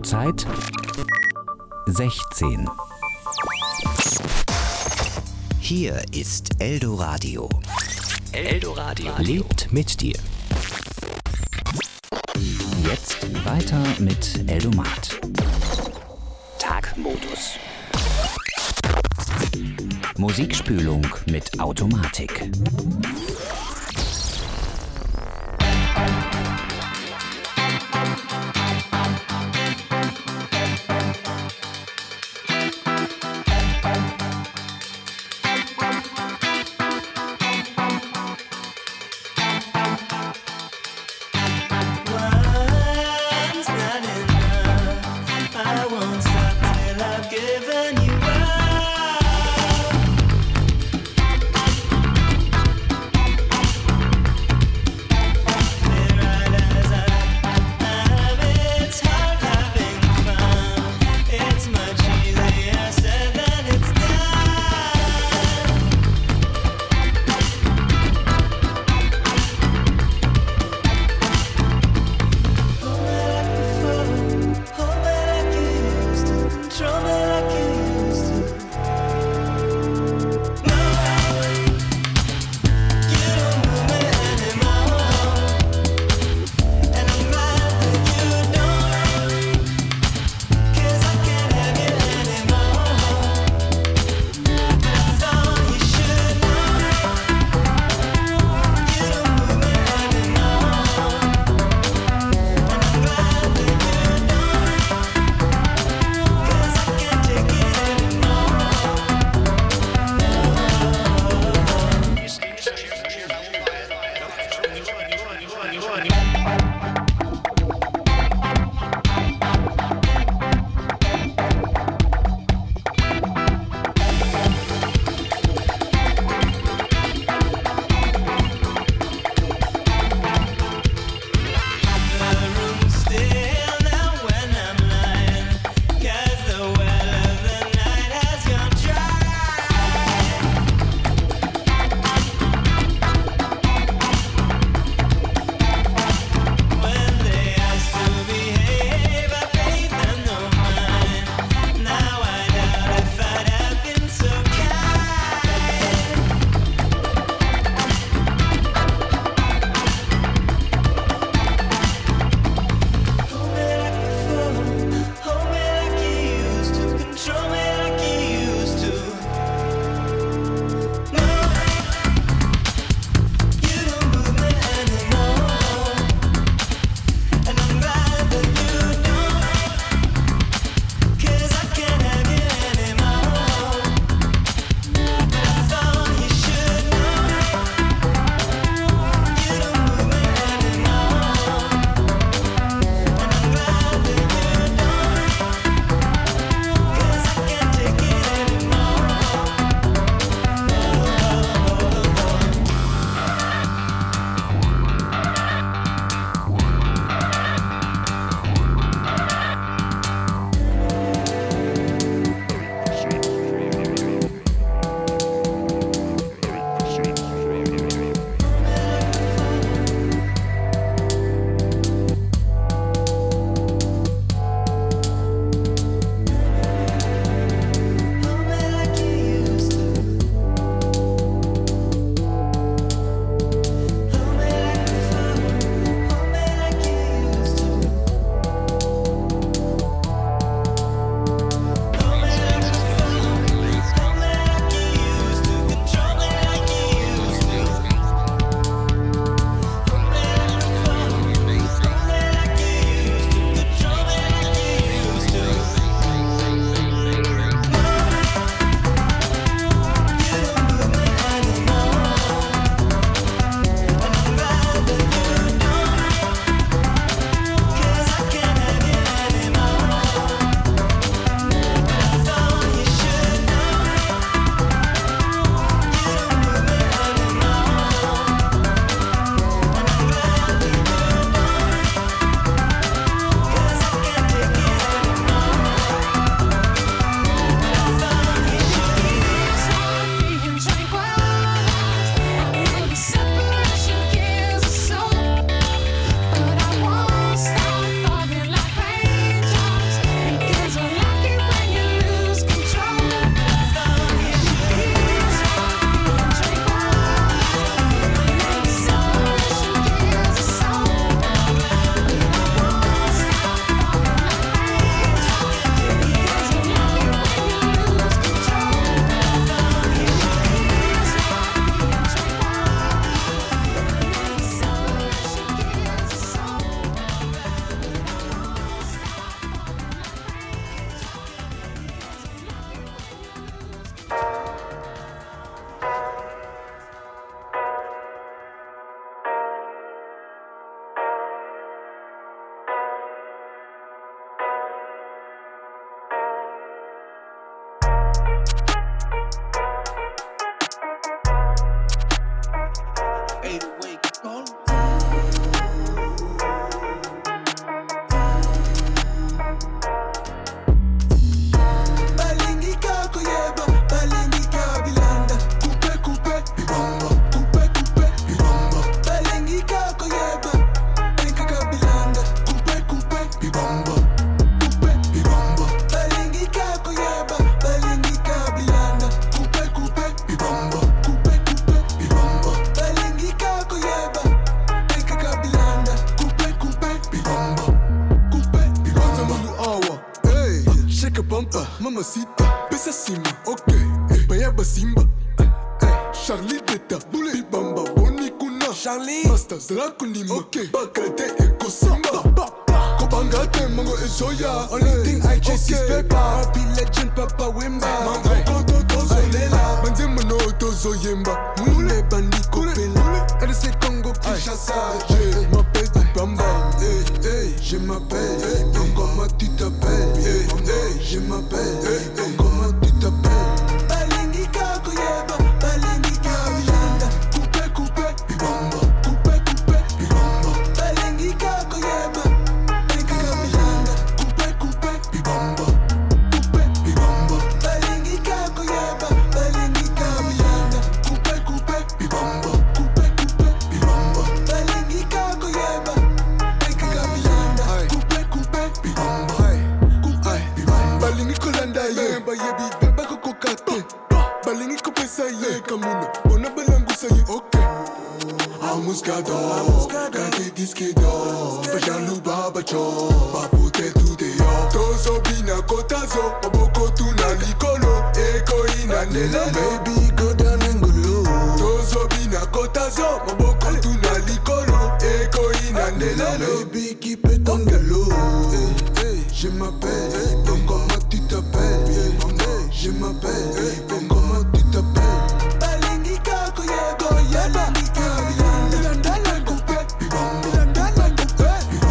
Zurzeit 16. Hier ist Eldoradio. Eldoradio lebt mit dir. Jetzt weiter mit Eldomat. Tagmodus. Musikspülung mit Automatik. Mamacita, pesa cima, ok. Payaba Simba, Charlie Teta, Bibamba, Boni Kuna, Charlie, Masters, Rakunima, ok. Bakate, Eko Simba, Kobangate, Mango et Soya. Only thing I chase is paper. Be legend, Papa Wimba. Mango Koto Tozo Lela. Manzema no Tozo Yemba. Mule Baniko Pela. Elle c'est Congo Kinshasa. Je m'appelle Bibamba. Je m'appelle. Comment tu t'appelles? Je m'appelle. Comment tu t'appelles? Balingika Koyeba. Balingika Milanda. Coupé, coupé, Bibamba. Coupé, coupé, Bibamba. Balingika Koyeba. Balingika Milanda. Coupé, coupé, Bibamba. Coupé, Bibamba. Balingika Koyeba. Balingika Milanda. Coupé, coupé, Bibamba. Coupé, coupé, Bibamba. Balingika Koyeba. Balingika Milanda. Coupé, coupé, Bibamba. Coupé, Bibamba. Balingi Kolanda ye. Bayebi beba kokokate. Balingi kopesa ye kamuna. Bona balangu sa ye. Ok. Amuskado. Kate diskedo. Bajalu babacho. Bapute tu deyo. Tozo bina kotazo. Maboko tuna likolo. Eko ina nela. Baby go down and go low. Tozo bina kotazo. Maboko tuna likolo. Eko ina nela. Baby keep it on the low. Je m'appelle. Donc comment tu t'appelles? Je m'appelle. Donc comment tu t'appelles? Balingika Koyeba. Balingika Milanda. Coupé. Milanda. Coupé.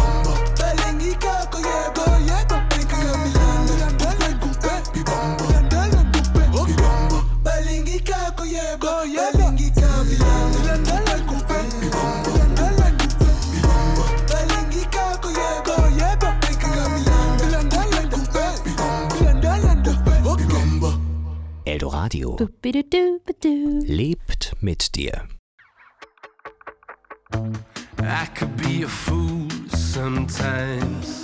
Balingika Koyeba. Balingika Milanda. Coupé. Milanda. Coupé. Balingika Koyeba. Balingika Milanda. Coupé. Milanda. Coupé. Balingika Koyeba. Balingika Milanda. Coupé. Milanda. Coupé. Eldoradio lebt mit dir. I could be a fool sometimes.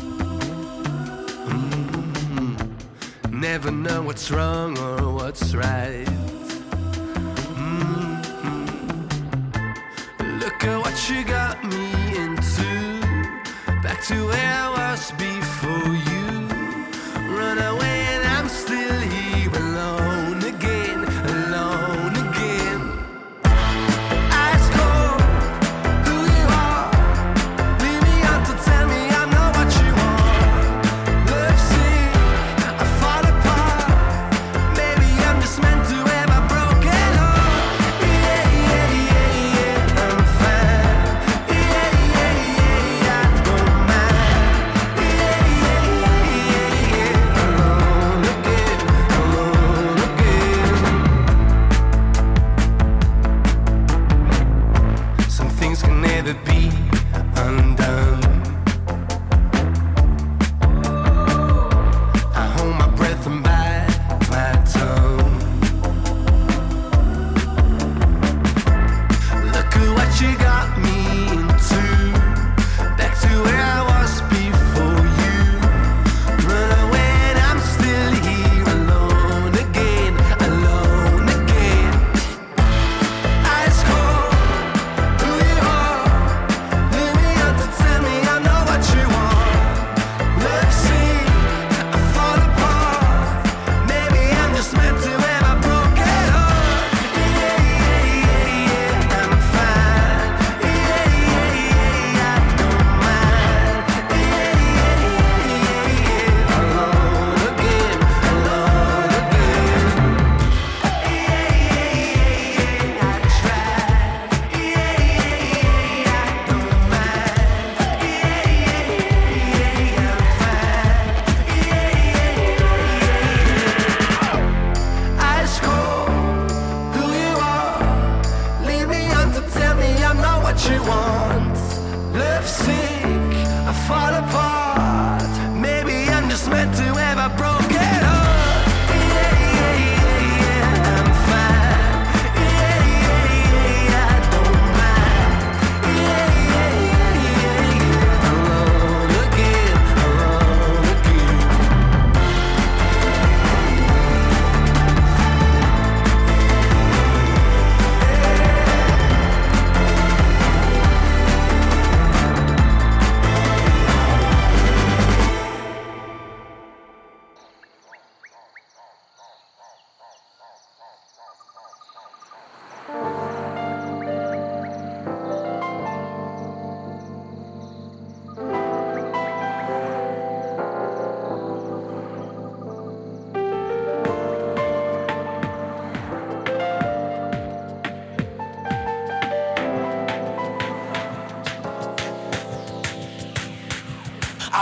Never know what's wrong or what's right. Look at what you got me into. Back to where I was before you. Run away and I'm still here alone again, alone again. Ask cold, who you are. Leave me out to tell me I'm not what you want. Love sick, I fall apart. Maybe I'm just meant to have a broken heart. Yeah, I'm fine. Yeah, I don't mind. Yeah,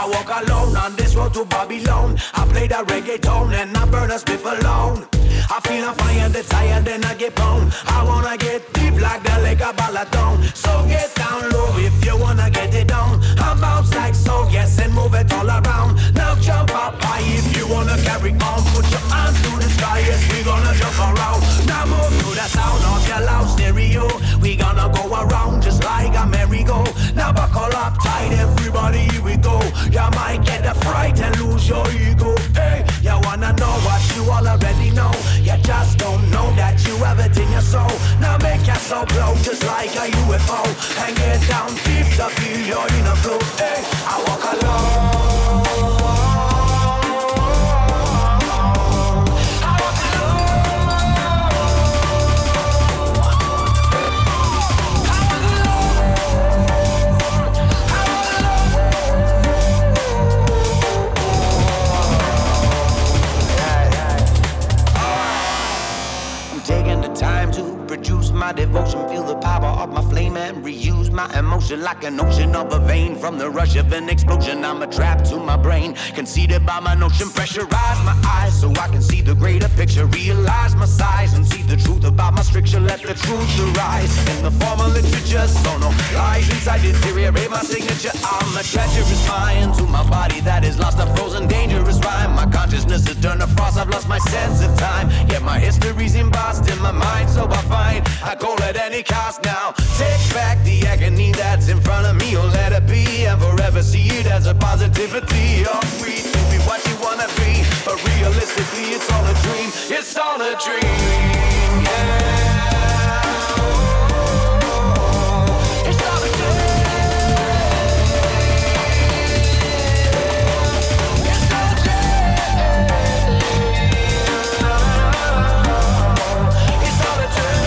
walk alone on this road to Babylon. I play the reggaeton and I burn a spliff alone. I feel a fire that's higher than I get bone. I wanna get deep like the lake of Balaton. So get down low if you wanna get it on. I bounce like so, yes, and move it all around. Now jump up high if you wanna carry on. Put your arms to the sky, yes, we gonna jump around. Now move to the sound of your loud stereo. We gonna go around just like a merry-go. Now buckle up tight, everybody, here we go. You might get a fright and lose your ego. Hey, you wanna know what you all already know. You just don't know that you have it in your soul. Now make your soul glow just like a UFO. And get down deep to feel your inner flow. Hey, I walk alone. Produce my devotion, feel the power of my flame and reuse my emotion like an ocean of a vein. From the rush of an explosion, I'm a trap to my brain, conceited by my notion. Pressurize my eyes so I can see the greater picture. Realize my size and see the truth about my stricture. Let the truth arise in the form of literature. So no lies inside deteriorate my signature. I'm a treacherous mind to my body that is lost, a frozen dangerous rhyme. My consciousness is turned to frost, I've lost my sense of time. Yet my history's embossed in my mind, so I find I go at any cost now. Take back the agony that's in front of me, or let it be, and forever see it as a positivity. You're free to be what you wanna be, but realistically it's all a dream. It's all a dream, yeah. It's all a dream. It's all a dream. It's all a dream.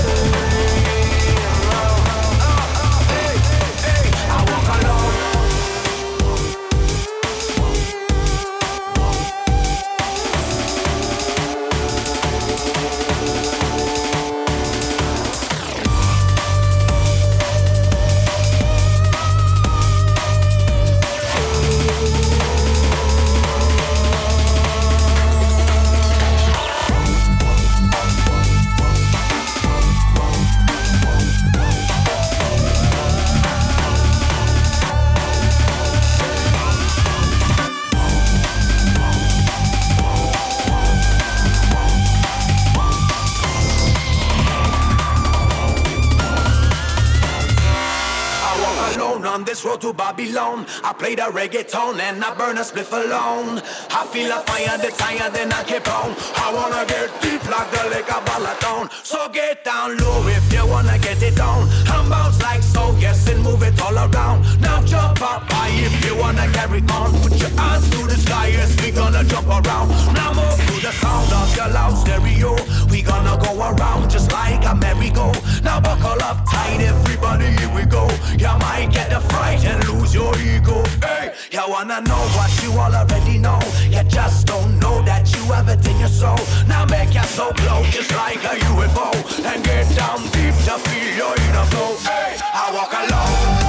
On this road to Babylon, I play the reggaeton and I burn a spliff alone. I feel a fire that's higher than I keep on. I wanna get deep like the lake of Balaton. So get down low if you wanna get it on. And bounce like so, yes, and move it all around. Now jump up high if you wanna carry on. Put your hands to the sky, yes, we gonna jump around. Now move to the sound of your loud stereo. We gonna go around just like a merry-go. Now buckle up tight, everybody, here we go. You might get the fright and lose your ego. Hey, you wanna know what you all already know. You just don't know that you have it in your soul. Now make your soul glow just like a UFO. And get down deep to feel your inner flow. Hey, I walk alone.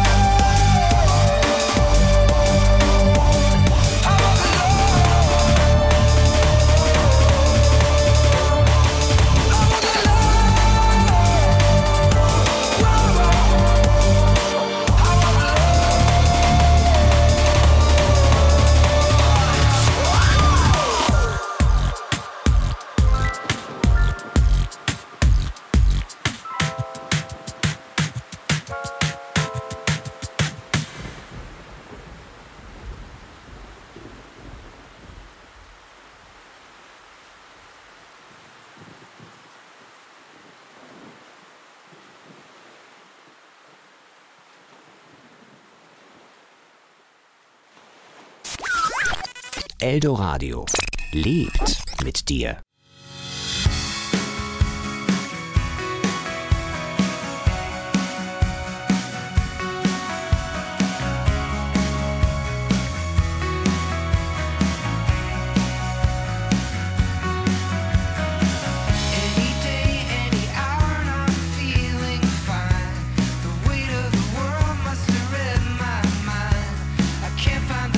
Eldoradio lebt mit dir. Find the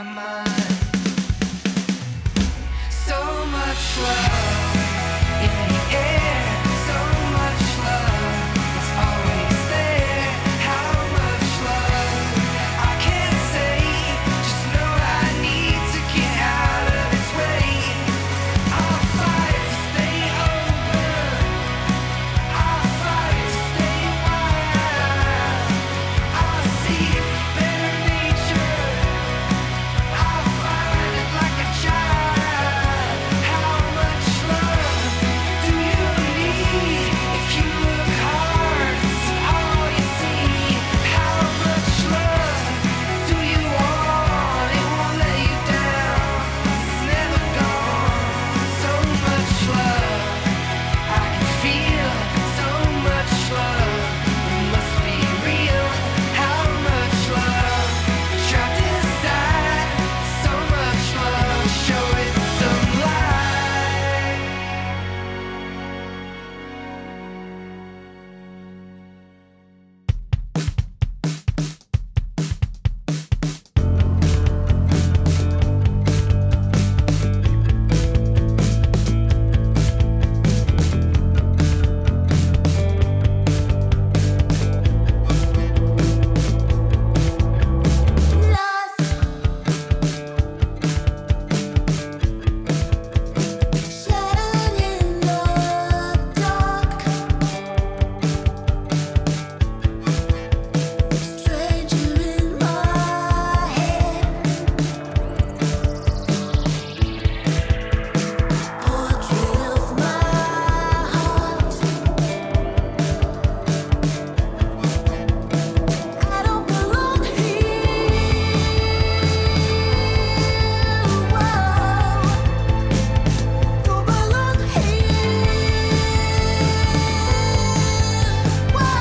my mind. So much love in the air, so much love, it's always there. How much love I can't say, just know I need to get out of its way. I'll fight to stay open, I'll fight to stay wild, I'll see better nature, I'll find it like a child. How much love do you need? If you look hard, it's all you see. How much love do you want? It won't let you down, it's never gone. So much love, I can feel so much love. It must be real. How much love trapped inside? So much love, show it some light. Shattered in the dark, stranger in my head, portrait of my heart. I don't belong here. Whoa. Don't belong here. Whoa.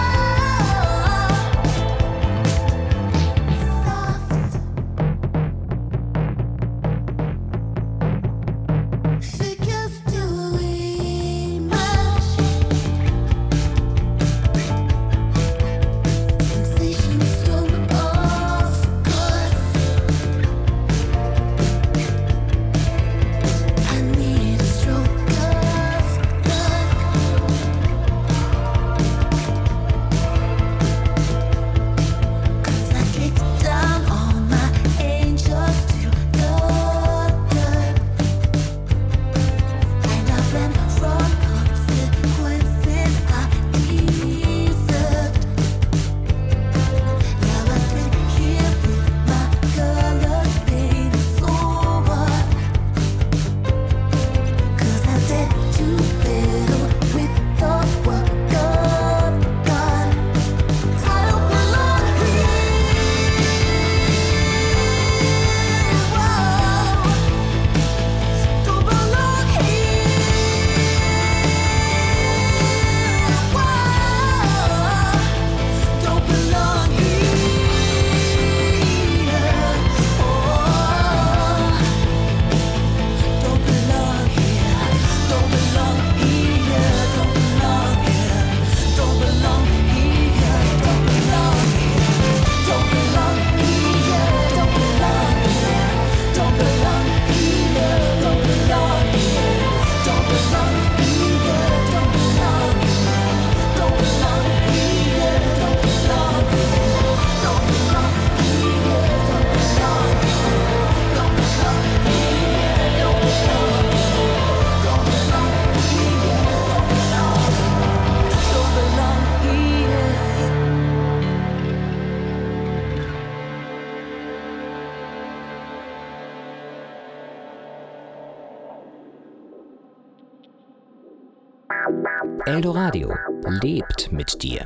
Soft figures doing much, sensations thrown off course. I need a stroke of luck, 'cause I kicked down all my angels to the dirt, and I ran from consequences I deserved. Now I sit here with my colors fading, so what? 'Cause I did too little with the work of God. I don't belong here. Whoa. Don't belong here. Whoa. Don't belong here. Oh. Don't belong here. Don't belong here. Don't belong here. Don't belong here. Don't belong here. Don't belong here. Don't belong here. Don't belong here. Don't belong here. Don't belong here. Don't belong here. Don't belong here. Don't belong here. Don't belong here. Don't belong here. Don't belong here. Don't belong here. Don't belong here. Don't belong here. Eldoradio lebt mit dir.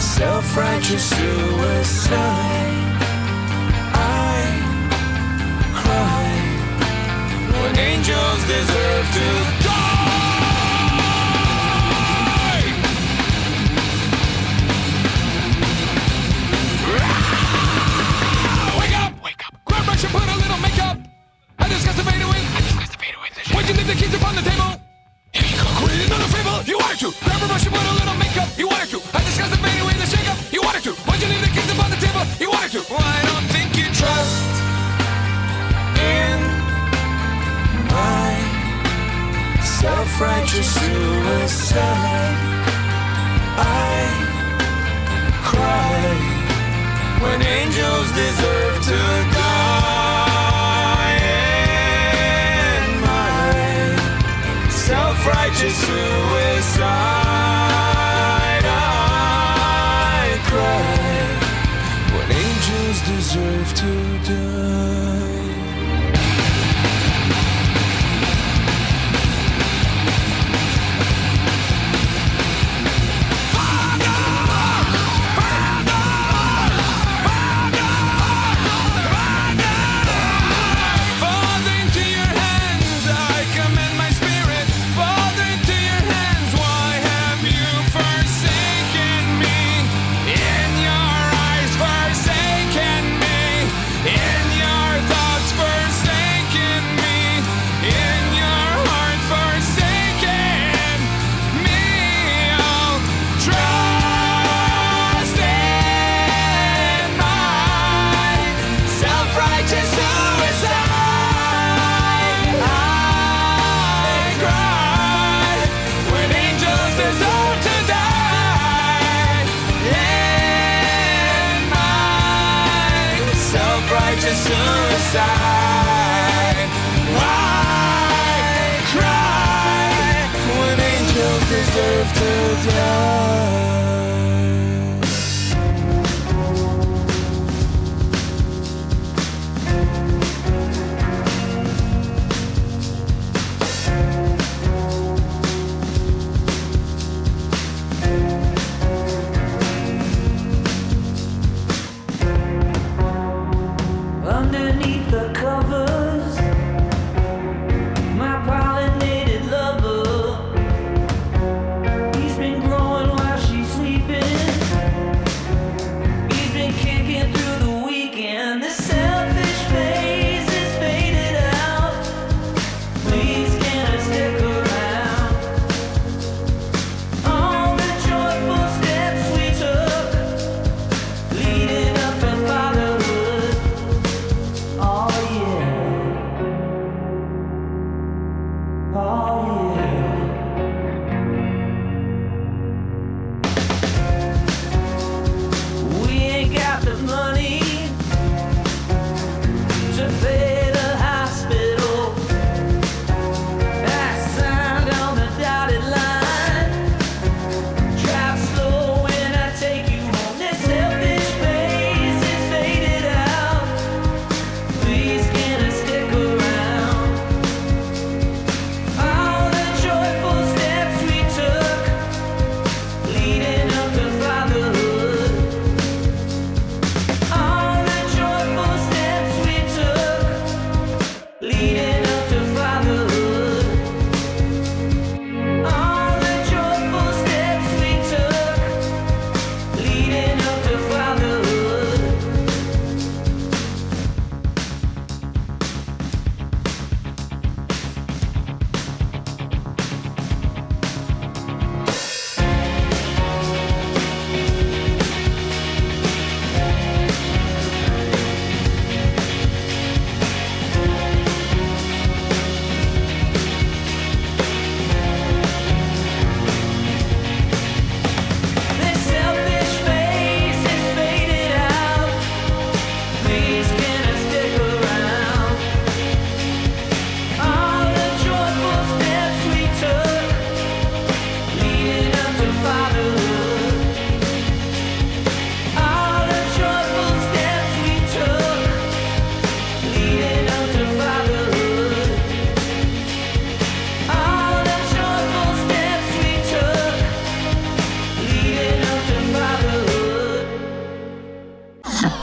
self-righteous suicide. I cry when angels deserve to die. Wake up! Grab brush and put a little makeup. I discuss the fade away. Why'd you leave the keys upon the table? Create another fable. You wanted to. Grab a brush and put a little makeup. You wanted to. I discuss the fade away, the shake up. You wanted to. Why'd you leave the keys upon the table? You wanted to. Well, I don't think you trust in my self-righteous suicide. I cry when angels deserve to die. In my self-righteous suicide, I cry when angels deserve to die. Father, into your hands I commend my spirit. Father, into your hands, why have you forsaken me? In your eyes, forsaken me. In your thoughts, forsaken me. In your heart, forsaken me. Oh, trust in my self-righteous suicide. I cry when angels deserve to die. In my self-righteous suicide, I cry when angels deserve to die. Underneath the covers, my pollinated lover, he's been growing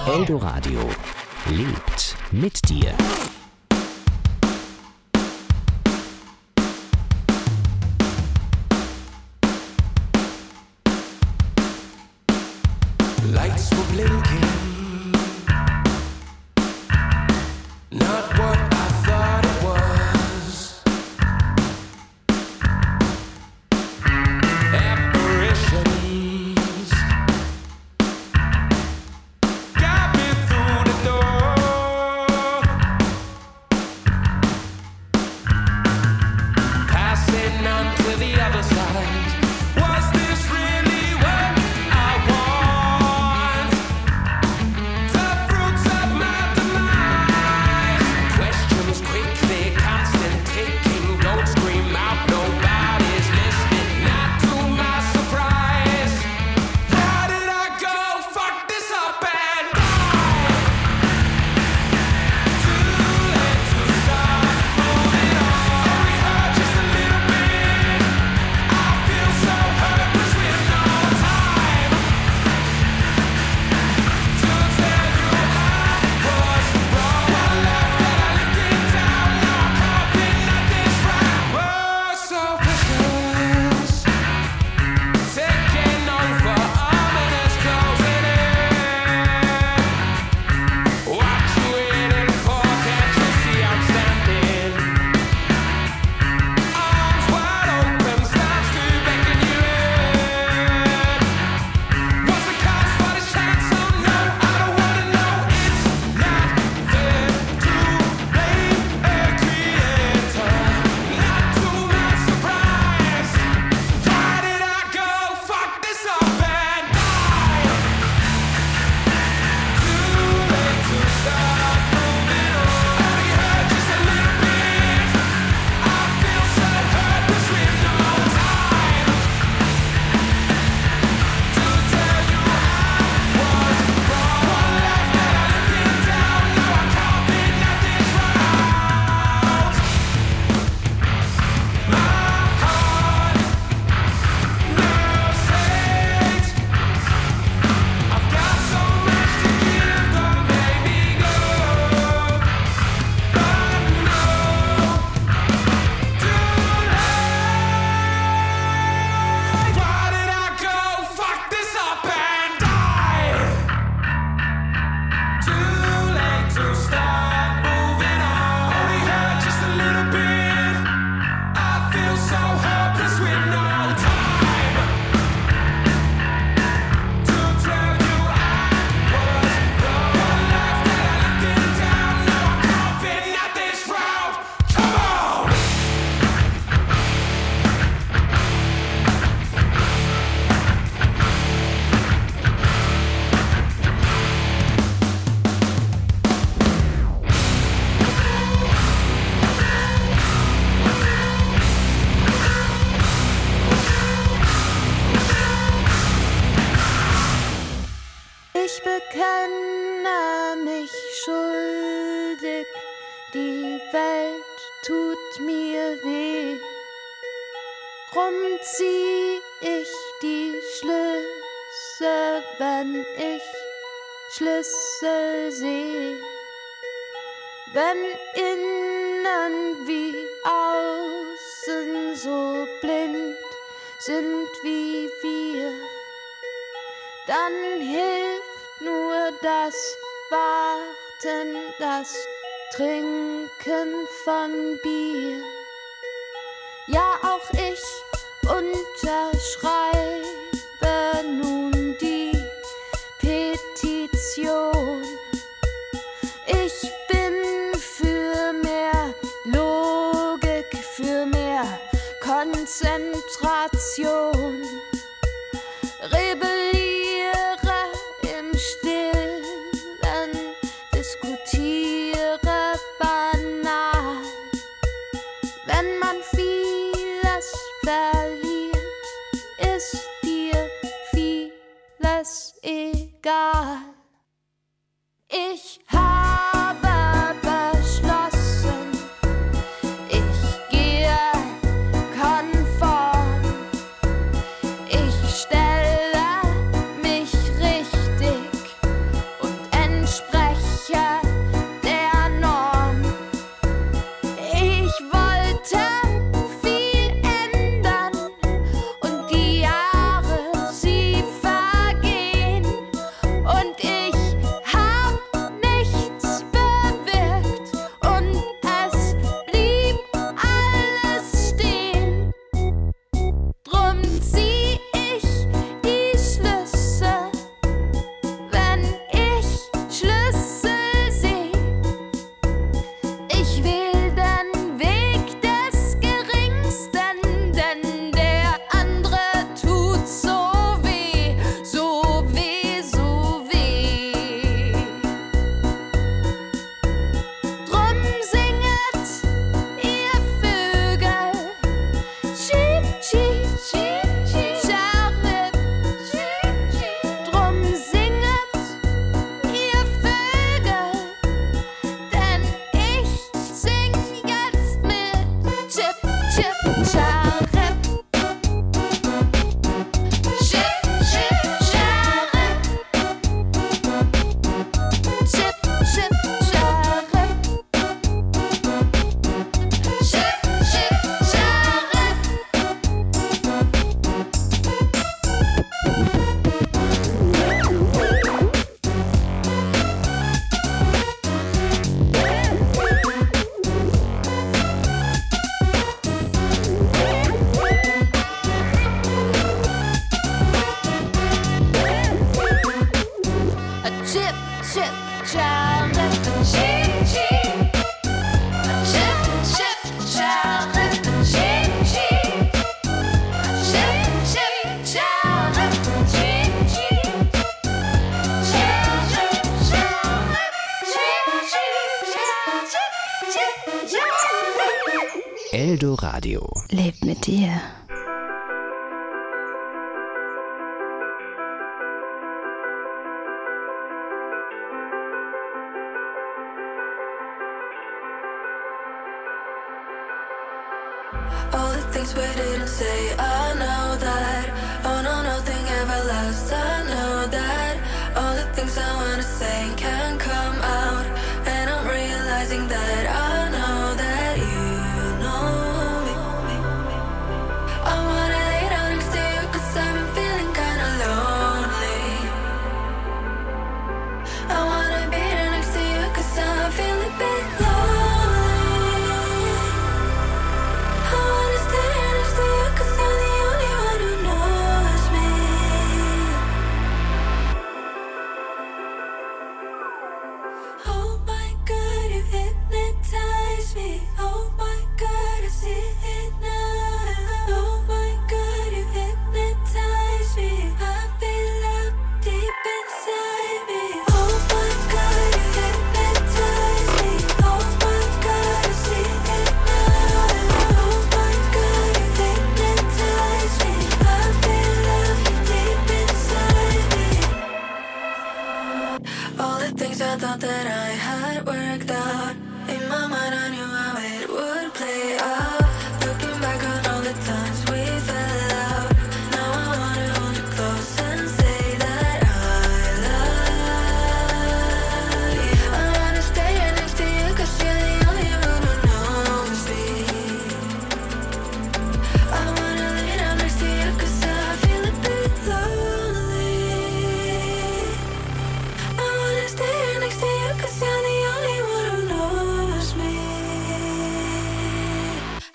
Eldoradio lebt mit dir. Lights were blinking, not what I thought it was. Apparitions got me through the door, passing on to the other side. Was this really what I want? The fruits of my demise. Questions quickly, constant ticking. Don't scream out, nobody's listening. Not to my surprise. Why did I go fuck this up and die? Too late to stop moving on. Only hurt just a little bit. I feel so hopeless with no time to tell you I was wrong. One left that I lived in town. Now I'm coughing at this round. We're so vicious, taking over, ominous closing in. What you waiting for? Can't you see I'm standing? Arms wide open, starts to beckon you in. What's the cost for this chance? Oh no, I don't wanna know. It's not fair to blame a creator. Not to my surprise. Why did I go fuck this up and die? Too late to stop moving on. Only hurt just a little bit. I feel so hopeless with no time to tell you I was wrong. One left that I lived in town. Now I'm coughing at this round. My heart now says I've got so much to give. Don't make me go. But no, too late. Why did I go fuck this up and die? Too late to stop moving on. Only hurt just a little bit. I feel so hopeless with no time to tell you I was wrong. One left that I lived in town. Now I'm coughing at this round. Come on! Ich bekenne mich schuldig, die Welt tut mir weh. Drum zieh ich die Schlüsse, wenn ich Schlüssel seh. Wenn innen wie außen so blind sind wie wir, dann hilft nur das Warten, das Trinken von Bier. Ja, auch ich unterschreibe nun die Petition. Ich bin für mehr Logik, für mehr Konzentration. Rebelliere im Stillen, diskutiere banal. Wenn man vieles verliert, ist dir vieles egal. Ich habe beschlossen, ich gehe konform. Ich stelle mich richtig und chip, chip, child. Chip, chip. Chip, chip, child. Chip, chip. Chip, chip, child. Chip, chip. Chip, chip, child. Chip, chip, child. Eldo Radio. Lebt mit dir. All the things we didn't say, I know that. Oh no, nothing ever lasts, I know that. All the things I wanna say can't come out, and I'm realizing that I know that you know me. I wanna lay down next to you 'cause I've been feeling kinda lonely. I wanna be there next to you 'cause I feel a bit lonely. I wanna stay next to you 'cause you're the only one who knows me. Oh my God, you hypnotize me. Oh my God, I see it now. Oh my God, you hypnotize me. I feel up deep inside me. Oh my God, you hypnotize me. Oh my God, I see it now. Oh my God, you hypnotize me. I feel up deep inside me. All the things I thought that I had worked out, in my mind I knew how it would play out. Looking back on all the times we fell out, now I wanna hold you close and say that I love you. I wanna stay here next to you 'cause you're the only one who knows me. I wanna lay down next to you 'cause I feel a bit lonely. I wanna stay here next to you 'cause you're the only one who knows me.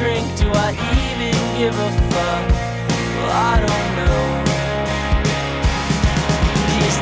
drink? Do I even give a fuck? Well, I don't know. These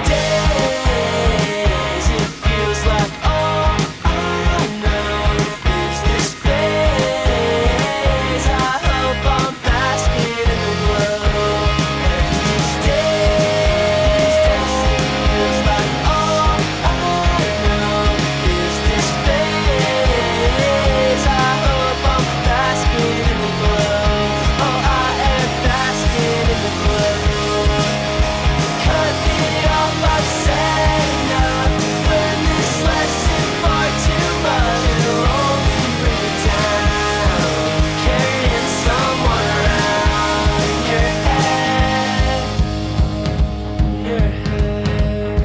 days it feels like all I know is this phase. I hope I'm basking in the glow. And these days it feels like all I know is this phase. I hope I'm basking in the glow. Oh, I am basking in the glow. Cut it off, I've said enough. Learned this lesson far too much. It'll only bring it down. Carrying someone around in your head. Your head.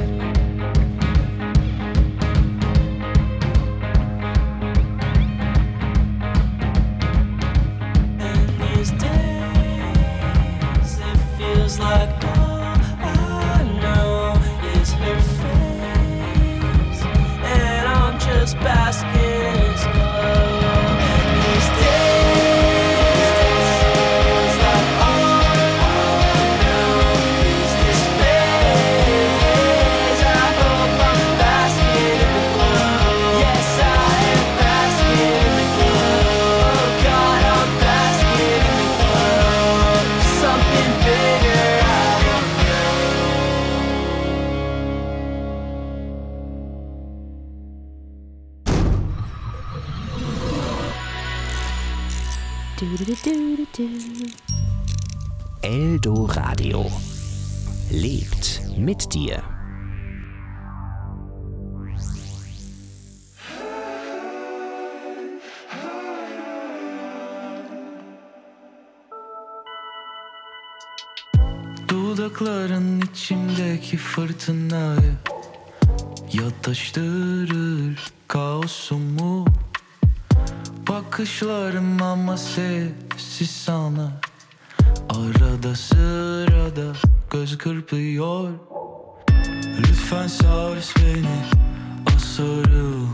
And these days it feels like all I know is her face, and I'm just basking in its glow. And these days it feels like all I know is this phase. I hope I'm basking in the glow. Yes, I am basking in the glow. Oh God, I'm basking in the glow. Something bigger, I don't Eldo Radio lebt mit dir. Dudakların içimdeki fırtınayı yatıştırır kaosumu. Bakışlarım ama sessiz sana. Arada sırada göz kırpıyor. Lütfen sars beni, sarıl.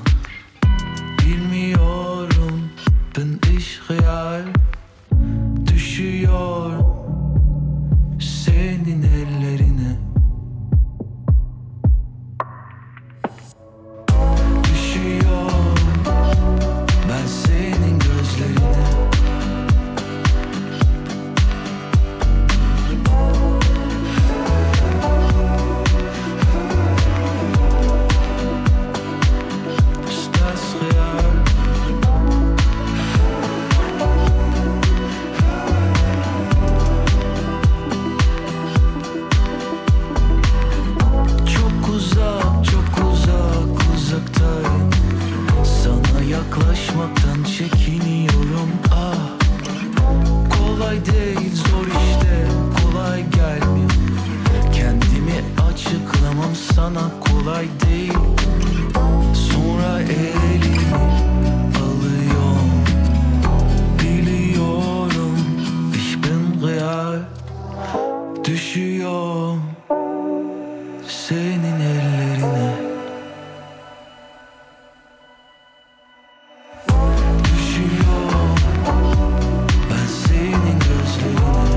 Bilmiyorum ben işgal düşüyor senin ellerine. Düşüyor ben senin gözlerine. Estás real. Çok uzak, çok uzak, uzaktayım. Sana yaklaşmaktan çekiniyorum. Ah, kolay değil, zor işte, kolay gelmiyor. Kendimi açıklamam sana kolay değil. Sonra elimi alıyorum. Biliyorum, ich bin real. Düşüyorum senin ellerine. Düşüyorum ben senin gözlerine.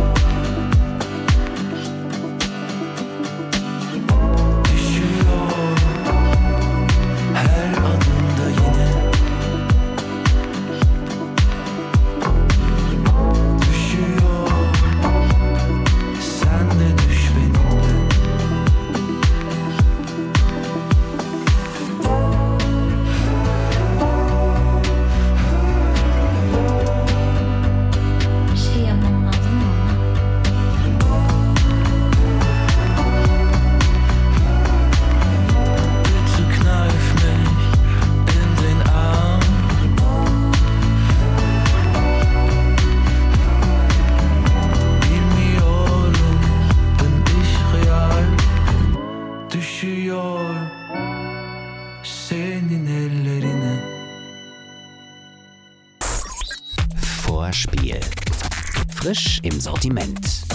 Düşüyorum her adımda yine. Düşüyor sen de düş benimle. Şey yapmam lazım ama. Bitte kneif mich in den Arm. Bilmiyorum bin ich real. Düşüyor senin ellerine. Vorspiel. Frisch im Sortiment.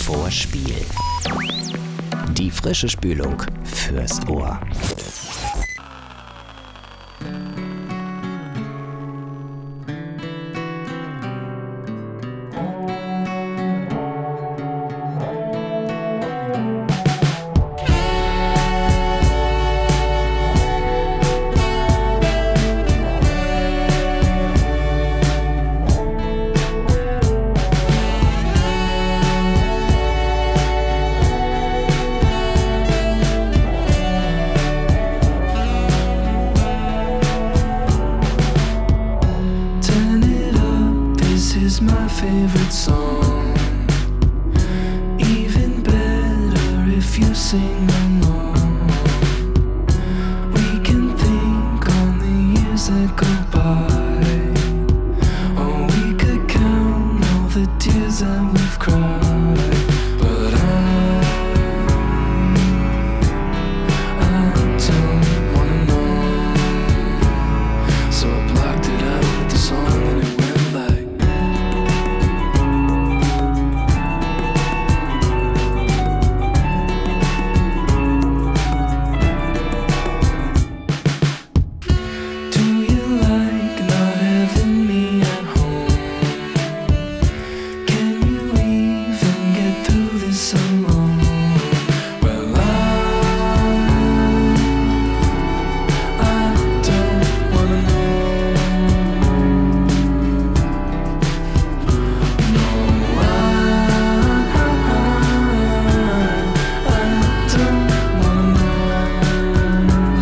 Vorspiel. Die frische Spülung fürs Ohr. Turn it up, this is my favorite song. Even better if you sing along. We can think on the years that go by. Or we could count all the tears that we've cried. But I don't wanna know. So I blocked it out with the song and it went like do you like not having me at home? Can you even get through this alone? Well, I don't wanna know. No, I don't wanna know.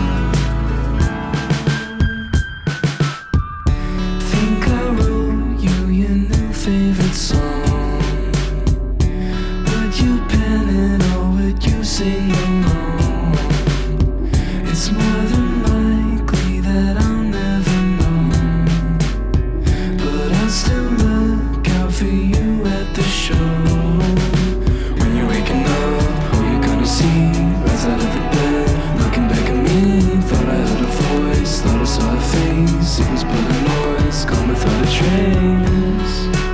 Think I wrote you your new favorite song. Would you pen it or would you sing along? It's more than likely that I'll never know. But I'll still look out for you at the show. When you're waking up, who you gonna see? Rise out of the bed, looking back at me. Thought I heard a voice, thought I saw a face. It was but a noise, gone without a trace.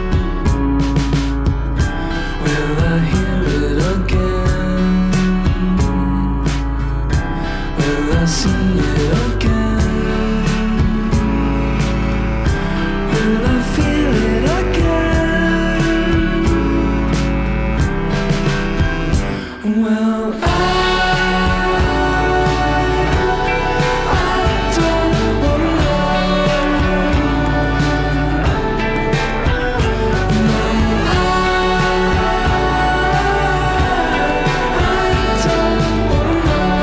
Will I hear it again? Will I see it again? Will I feel it again? Well, I don't wanna know. No, I don't wanna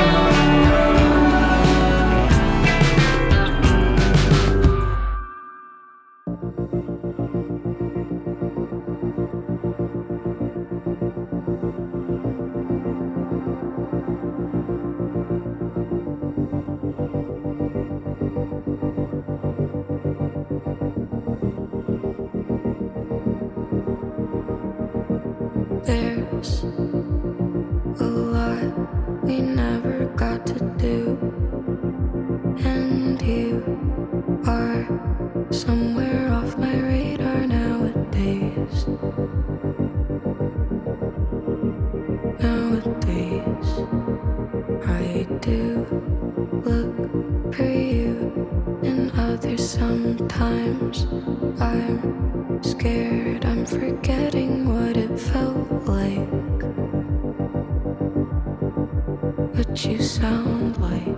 There's a lot we never got to do, and you are somewhere off my radar nowadays. Nowadays, I do look for you in others sometimes. I'm scared I'm forgetting what it felt like, what you sound like.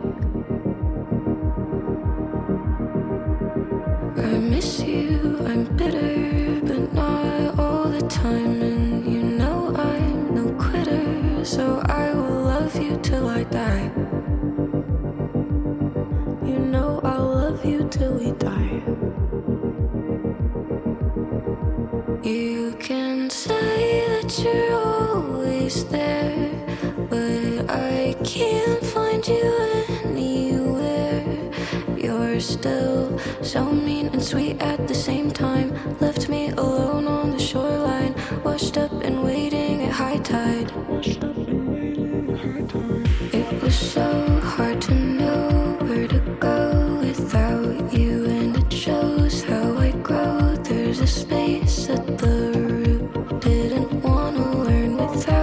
I miss you, I'm bitter, but not all the time. And you know I'm no quitter, so I will love you till I die. You know I'll love you till we die. You can say that you're always there, but I can't find you anywhere. You're still so mean and sweet at the same time. Left me alone on the shoreline, washed up and waiting at high tide. It was so hard to know where to go without you, and it shows how I grow. There's a space at the root, didn't wanna learn without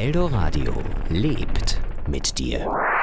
Eldoradio lebt mit dir.